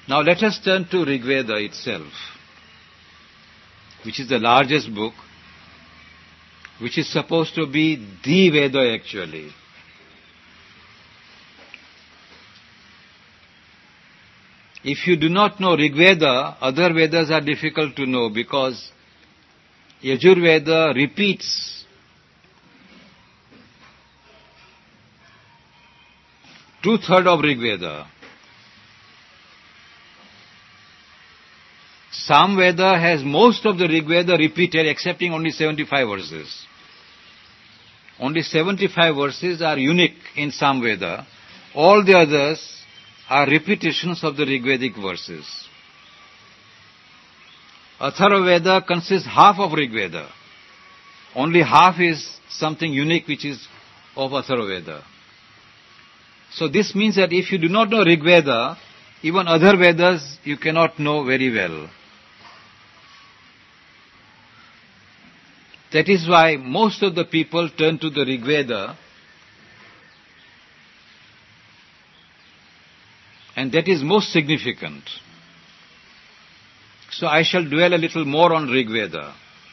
Now let us turn to Rig Veda itself, which is the largest book, which is supposed to be the Veda actually. If you do not know Rig Veda, other Vedas are difficult to know because Yajur Veda repeats two-thirds of Rig Veda. Sam Veda has most of the Rig Veda repeated excepting only 75 verses. Only 75 verses are unique in Sam Veda. All the others are repetitions of the Rigvedic verses. Atharva Veda consists half of Rig Veda. Only half is something unique which is of Atharva Veda. So this means that if you do not know Rig Veda, even other Vedas you cannot know very well. That is why most of the people turn to the Rig Veda, and that is most significant. So I shall dwell a little more on Rig Veda.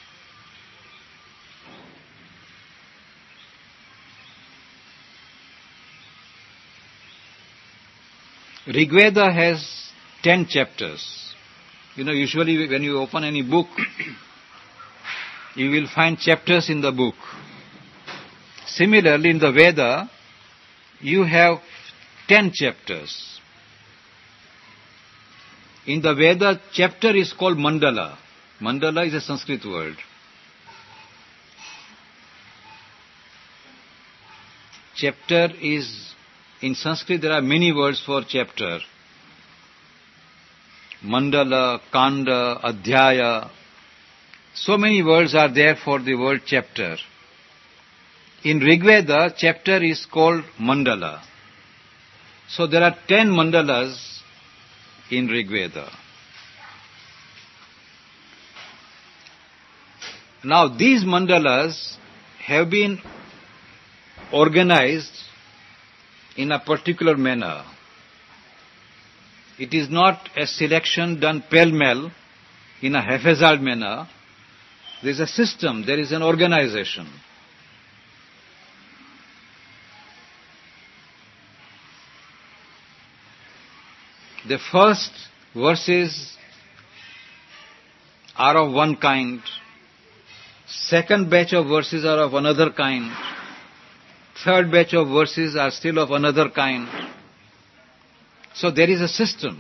Rig Veda has 10 chapters. Usually when you open any book, you will find chapters in the book. Similarly, in the Veda, you have 10 chapters. In the Veda, chapter is called mandala. Mandala is a Sanskrit word. Chapter is, in Sanskrit there are many words for chapter. Mandala, Kanda, Adhyaya. So many words are there for the word chapter. In Rig Veda, chapter is called mandala. So there are 10 mandalas in Rig Veda. Now these mandalas have been organized in a particular manner. It is not a selection done pell-mell in a haphazard manner. There is a system, there is an organization. The first verses are of one kind. Second batch of verses are of another kind. Third batch of verses are still of another kind. So there is a system.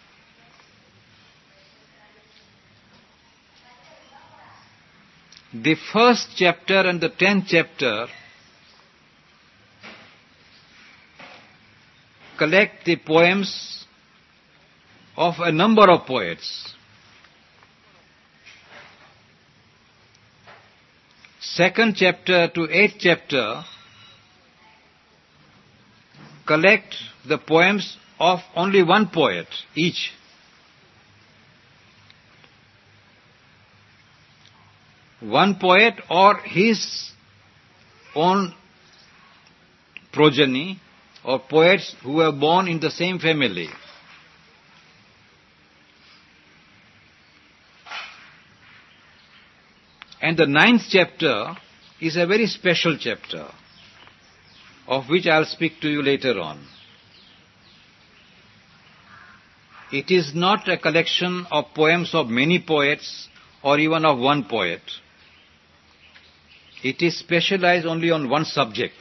The first chapter and the 10th chapter collect the poems of a number of poets. Second chapter to 8th chapter collect the poems of only one poet each. One poet or his own progeny or poets who were born in the same family. And the 9th chapter is a very special chapter, of which I'll speak to you later on. It is not a collection of poems of many poets or even of one poet. It is specialized only on one subject.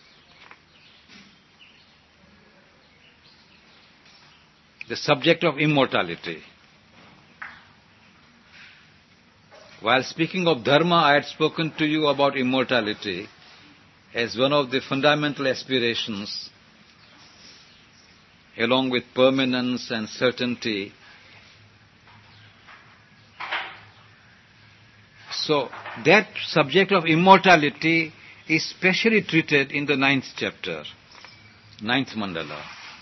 The subject of immortality. While speaking of dharma, I had spoken to you about immortality as one of the fundamental aspirations, along with permanence and certainty. So that subject of immortality is specially treated in the 9th chapter, 9th mandala.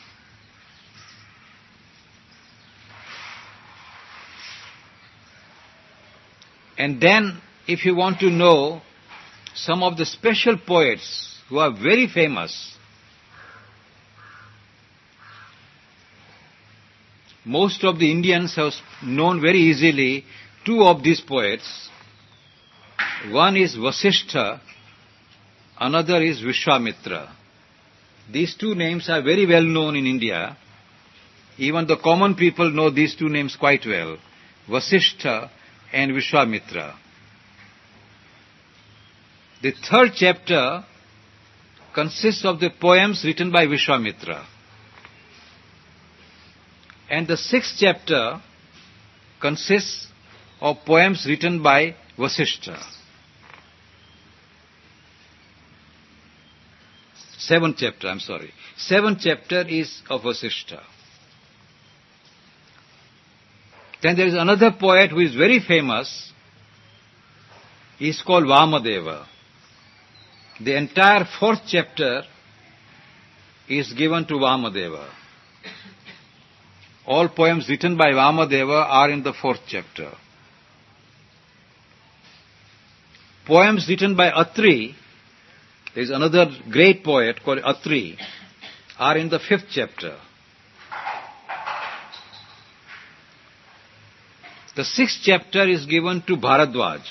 And then, if you want to know some of the special poets who are very famous, most of the Indians have known very easily two of these poets. One is Vasishtha, another is Vishwamitra. These two names are very well known in India. Even the common people know these two names quite well, Vasishtha and Vishwamitra. The third chapter consists of the poems written by Vishwamitra. And the sixth chapter consists of poems written by Vasishtha. Seventh chapter is of Vasishtha. Then there is another poet who is very famous. He is called Vamadeva. The entire fourth chapter is given to Vamadeva. All poems written by Vamadeva are in the fourth chapter. Poems written by Atri, there is another great poet called Atri, are in the fifth chapter. The sixth chapter is given to Bharadwaj.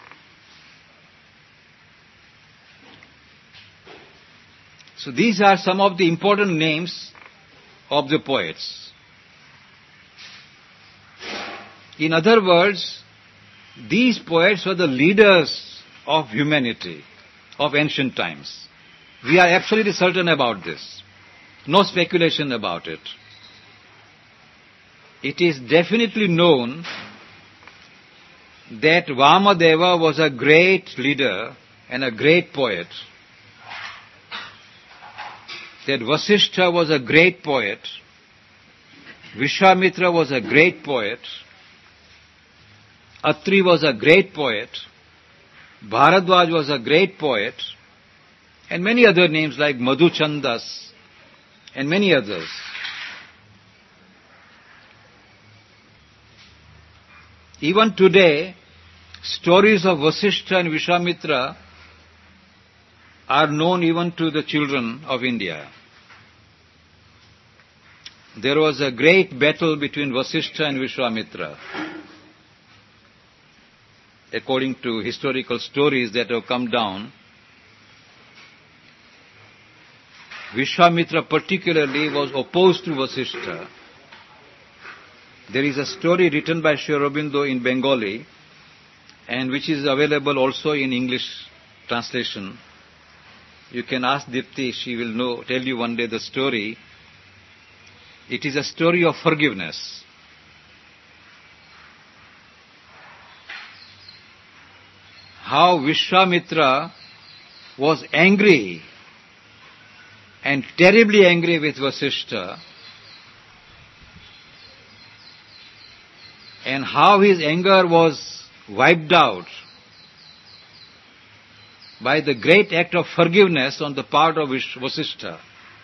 So these are some of the important names of the poets. In other words, these poets were the leaders of humanity of ancient times. We are absolutely certain about this. No speculation about it. It is definitely known that Vamadeva was a great leader and a great poet. That Vasishtha was a great poet. Vishwamitra was a great poet. Atri was a great poet. Bharadwaj was a great poet. And many other names like Madhuchandas and many others. Even today, stories of Vasishtha and Vishwamitra are known even to the children of India. There was a great battle between Vasishtha and Vishwamitra, according to historical stories that have come down. Vishwamitra particularly was opposed to Vasishtha. There is a story written by Sri Aurobindo in Bengali, and which is available also in English translation. You can ask Dipti, she will tell you one day the story. It is a story of forgiveness. How Vishwamitra was angry and terribly angry with Vasishtha, and how his anger was wiped out by the great act of forgiveness on the part of Vasishtha.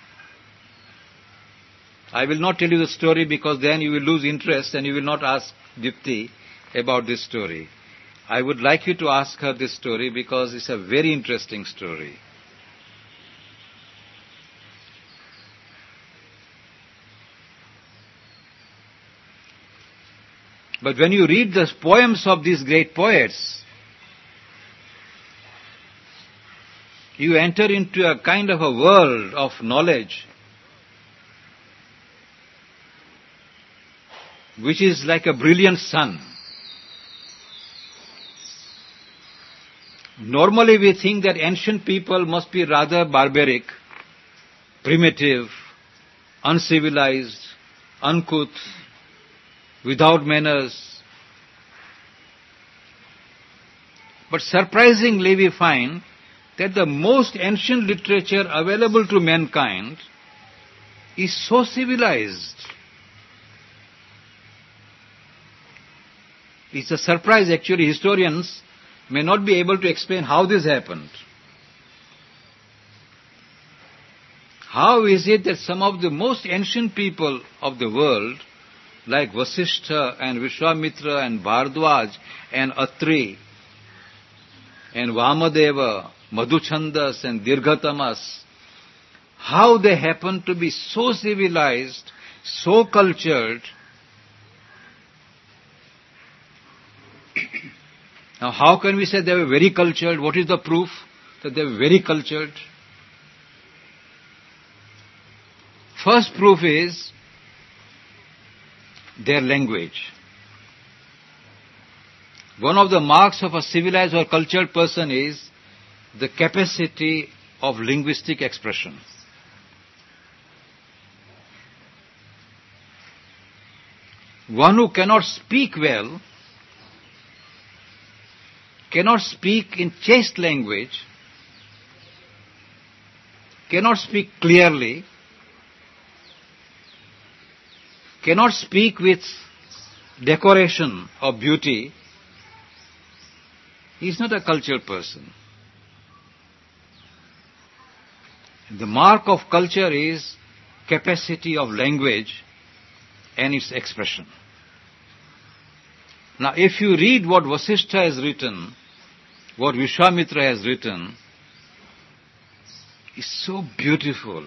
I will not tell you the story because then you will lose interest and you will not ask Dipti about this story. I would like you to ask her this story because it's a very interesting story. But when you read the poems of these great poets, you enter into a kind of a world of knowledge which is like a brilliant sun. Normally we think that ancient people must be rather barbaric, primitive, uncivilized, uncouth, without manners. But surprisingly we find that the most ancient literature available to mankind is so civilized. It's a surprise actually. Historians may not be able to explain how this happened. How is it that some of the most ancient people of the world, like Vasishtha and Vishwamitra and Bharadwaj and Atri and Vamadeva, Madhuchandas and Dirghatamas, how they happen to be so civilized, so cultured, Now how can we say they were very cultured? What is the proof that they were very cultured? First proof is their language. One of the marks of a civilized or cultured person is the capacity of linguistic expression. One who cannot speak well, cannot speak in chaste language, cannot speak clearly, cannot speak with decoration or beauty, he is not a cultured person. The mark of culture is capacity of language and its expression. Now, if you read what Vasishtha has written, what Vishwamitra has written, it's so beautiful.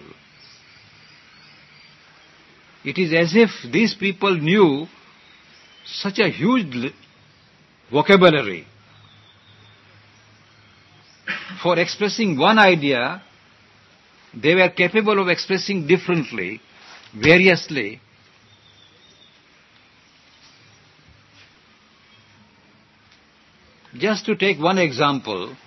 It is as if these people knew such a huge vocabulary. For expressing one idea, they were capable of expressing differently, variously. Just to take one example,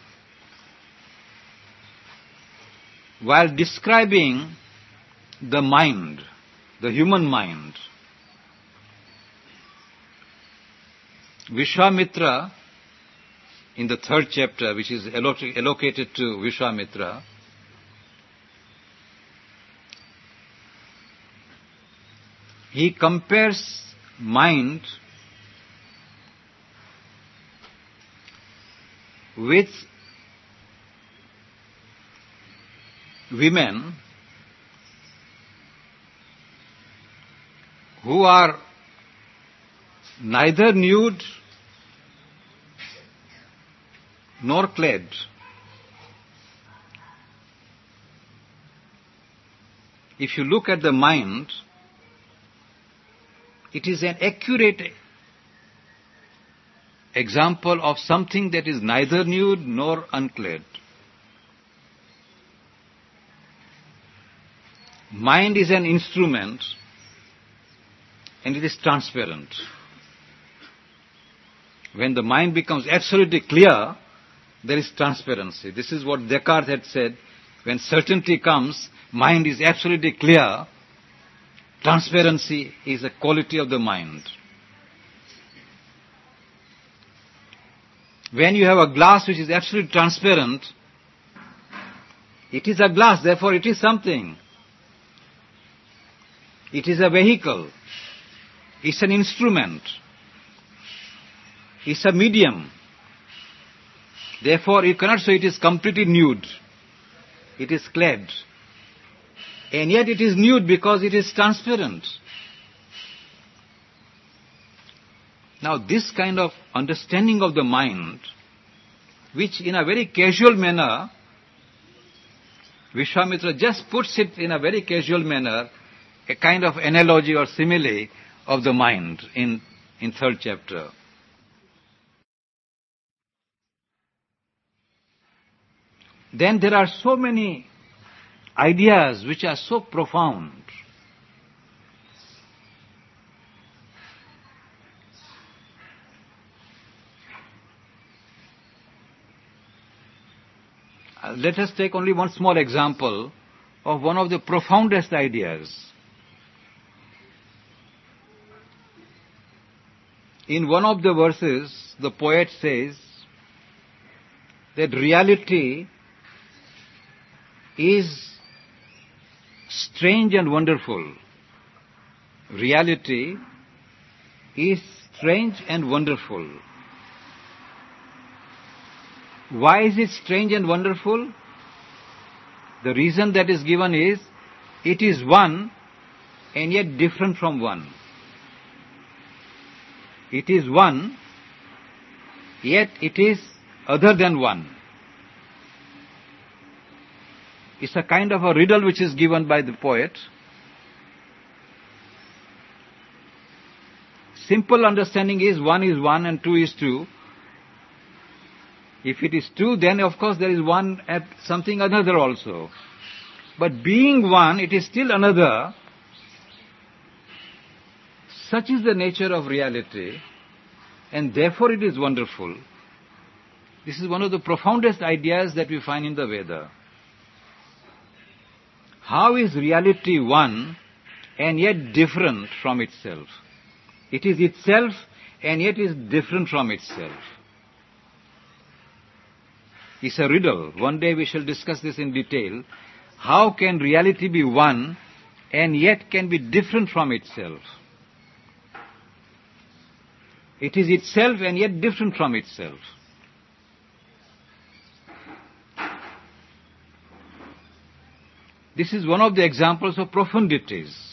while describing the mind, the human mind, Vishwamitra, in the 3rd chapter, which is allocated to Vishwamitra, he compares mind with women who are neither nude nor clad. If you look at the mind, it is an accurate example of something that is neither nude nor unclad. Mind is an instrument and it is transparent. When the mind becomes absolutely clear, there is transparency. This is what Descartes had said. When certainty comes, mind is absolutely clear. Transparency is a quality of the mind. When you have a glass which is absolutely transparent, it is a glass, therefore it is something. It is a vehicle. It's an instrument. It's a medium. Therefore you cannot say it is completely nude. It is clad. And yet it is nude because it is transparent. Now this kind of understanding of the mind, which in a very casual manner, Vishwamitra just puts it in a very casual manner, a kind of analogy or simile of the mind in 3rd chapter. Then there are so many ideas which are so profound. Let us take only one small example of one of the profoundest ideas. In one of the verses, the poet says that reality is strange and wonderful. Reality is strange and wonderful. Why is it strange and wonderful? The reason that is given is, it is one and yet different from one. It is one, yet it is other than one. It's a kind of a riddle which is given by the poet. Simple understanding is 1 and 2 is 2. If it is two, then of course there is one at something another also. But being one, it is still another. Such is the nature of reality, and therefore it is wonderful. This is one of the profoundest ideas that we find in the Veda. How is reality one and yet different from itself? It is itself and yet is different from itself. It's a riddle. One day we shall discuss this in detail. How can reality be one and yet can be different from itself? It is itself and yet different from itself. This is one of the examples of profundities.